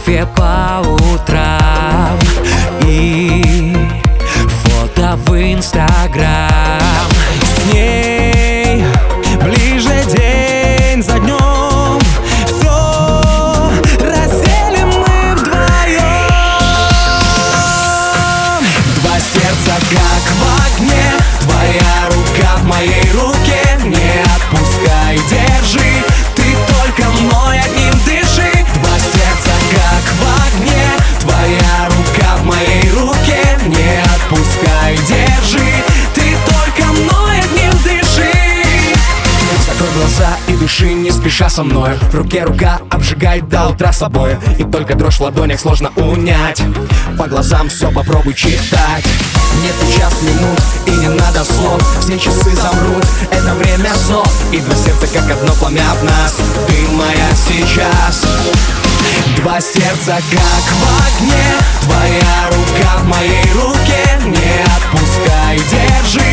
кофе по утрам и фото в Инстаграм. С ней ближе день за днем, все разделим мы вдвоем. Два сердца как в огне, твоя рука в моей руке. Не отпускай, держи, ты только мной одним дыши. Два сердца как в огне, твоя рука в моей руке. Не отпускай, держи, ты только мной одним дыши. Закрой глаза и дыши не спеша со мной. В руке рука обжигает до утра собой, и только дрожь в ладонях сложно унять. По глазам все попробуй читать. Нет сейчас минут и не надо слов, все часы замрут, это время снов. И два сердца как одно пламя в нас, ты моя сейчас. Два сердца как в огне, твоя рука в моей руке. Не отпускай, держи,